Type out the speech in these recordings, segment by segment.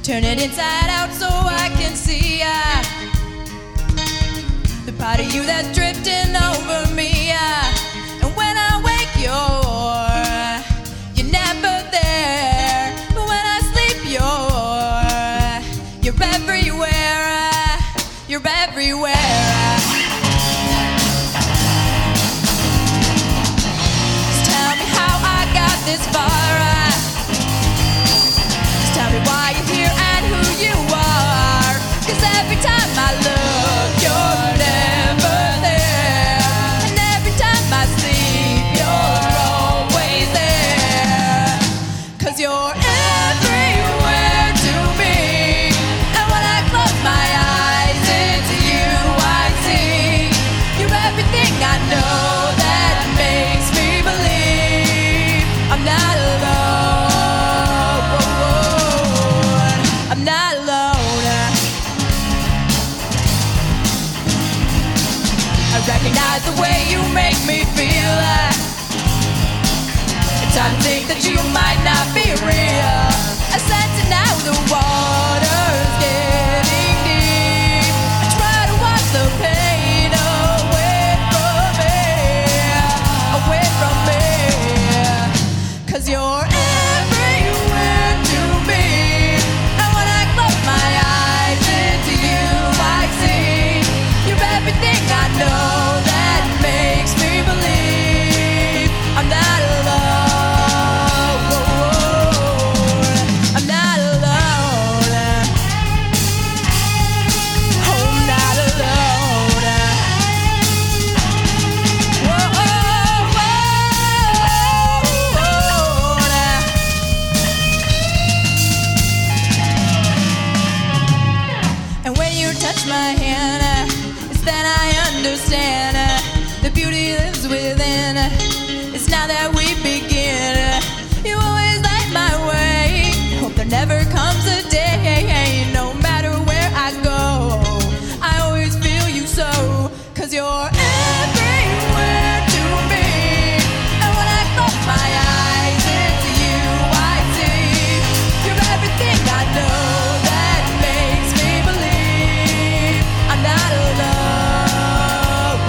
Turn it inside out so I can see the part of you that's drifting over me. And when I wake, you're never there. But when I sleep, you're everywhere. You're everywhere. Just tell me how I got this far. Just tell me why you're here and who you are. 'Cause every time I look, you're never there. And every time I sleep, you're always there. 'Cause you're everywhere to me. And when I close my eyes, it's you I see. You're everything I know that makes me believe I'm not alone. I'm not alone. I recognize the way you make me feel. It's time to think that you might not be real. I sense it now, the water's getting deep. I try to wash the pain away from me, away from me. 'Cause you're everywhere to me. And when I close my eyes, into you I see. You're everything I know that makes me believe I'm not alone. I'm not alone. Oh, I'm not alone. And when you touch my hand, it's then I understand the beauty lives within. It's now that we begin. You always light my way. Hope there never comes a day, no matter where I go, I always feel you so. 'Cause you're everywhere to me. And when I close my eyes, it's you I see. You're everything I know that makes me believe I'm not alone.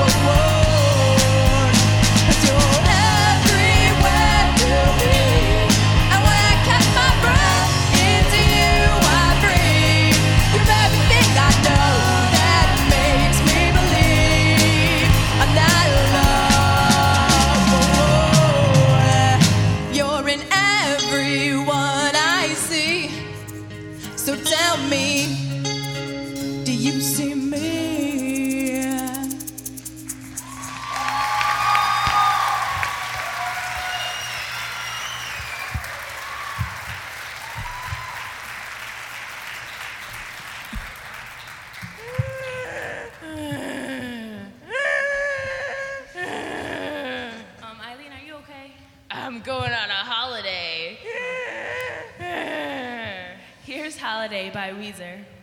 'Cause you're everywhere to me. And when I catch my breath, into you I breathe. You're everything I know that makes me believe I'm not alone. You're in everyone I see. So tell me, do you see me? Eileen, are you okay? I'm going on a holiday. Here's Holiday by Weezer.